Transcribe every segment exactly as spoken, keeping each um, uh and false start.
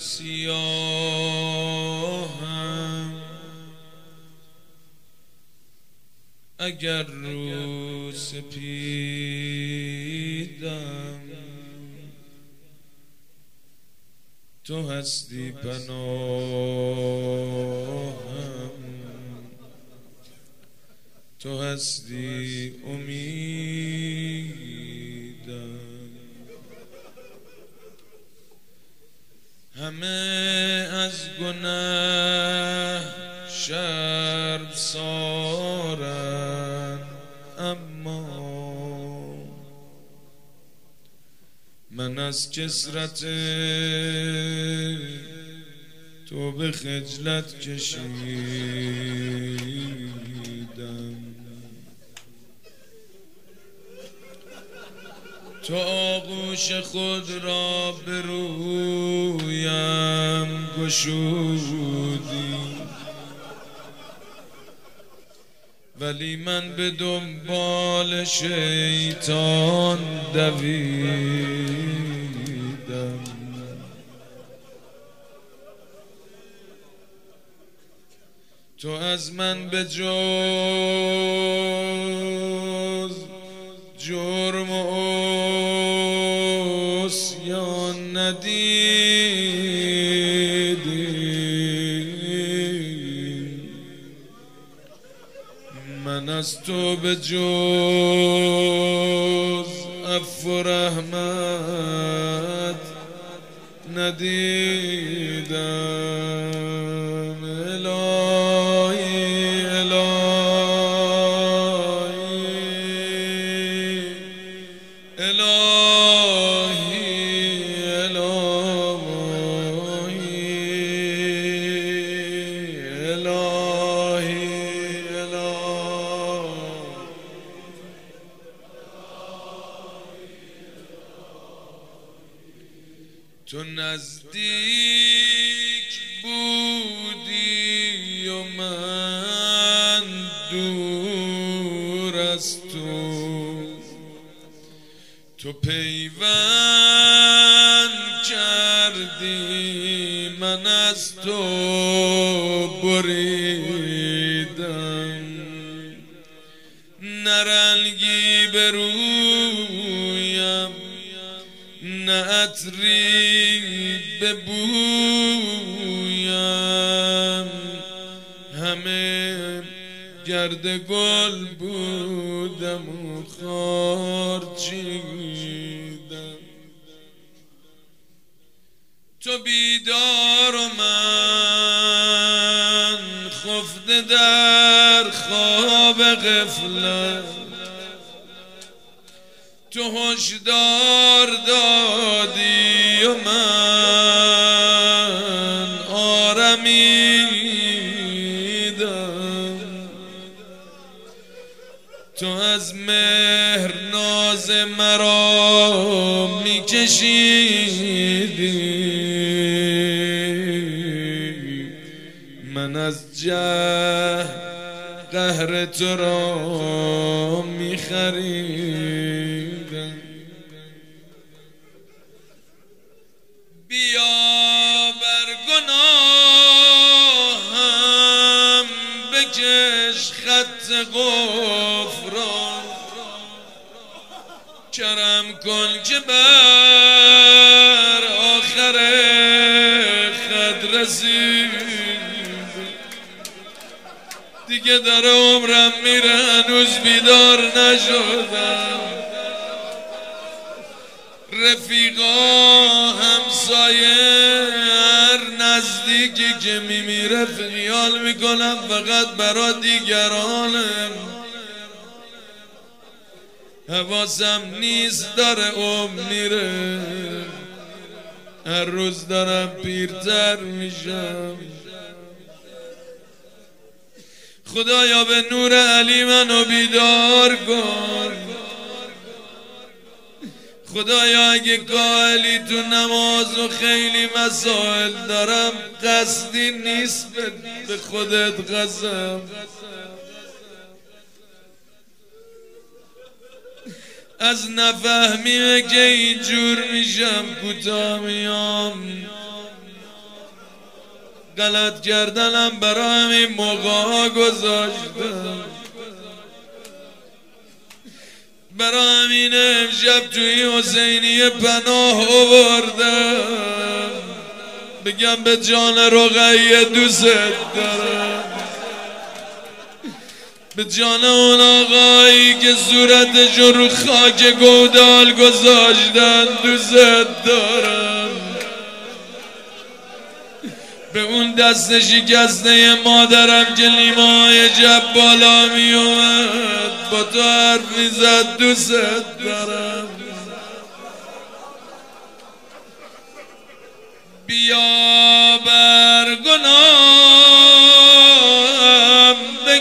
سیاهم اگر رو سپیدم تو هستی پناهم تو هستی امیدم همه از گناه شرمسارن اما من از کثرت تو به خجلت کشیدم تو آغوش خود را به رویم گشودی ولی من به دنبال شیطان دویدم تو از من به جز جرم و عصیان ندیدی من از تو به جز عفو و رحمت ندیدم الهی الهی الهی الهی تو نزدیک بودی و من دور از تو تو پیوند کردی من از تو بریدم نه رنگی به رویم نه عطری به بویم همه گرد گل بودم و خار چیدم تو بیدار و من خفته در خواب غفلت تو هشدار دادی و من آرمیدم تو از مهر ناز مرا میکشیدی من از جه قهر تو را میخریدم بیا بر گناهم بکش خط غفران کرم کن که بر آخر خط رسید دیگه در عمرم میره هنوز بیدار نشدم رفیقا همسایه هر نزدیکی که میمیره خیال میکنم فقط برا دیگرانم حواسم نیست داره عمر میره هر روز دارم پیرتر میشم خدایا به نور علی منو بیدار کن خدایا اگه قائلی تو نماز و خیلی مسائل دارم قصدی نیست به خودت قسم از نفهمیه که اینجور میشم کوتاه میام غلط کردنم برای همین موقع گذاشتم، برای همین امشب توی حسینیه پناه آوردم بگم به جان رقیه دوست دارم، به جان اون آقایی که صورتشو رو خاک گودال گذاشتن دوست دارم، به اون دست شکسته مادرم که لیمای جب بالا می اومد با تو حرف می زد دوست دارم. بیا بر گناهم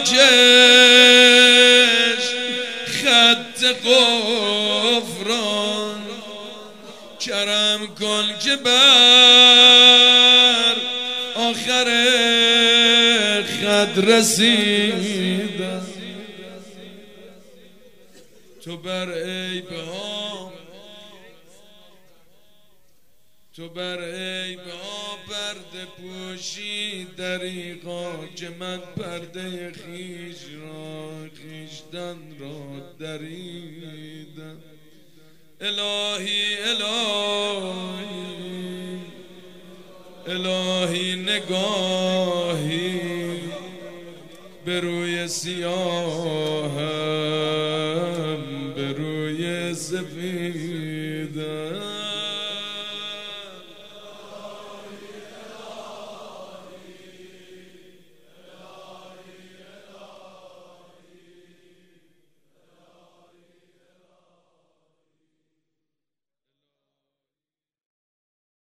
بکش خط غفران، کرم کن که بر آخر خط رسیدم، تو بر عیبها تو بر عیبها پرده پوشی دریغا که من پرده خیش را خیشتن را دریدم. الهی الهی الهی نگاهی به روی سیاه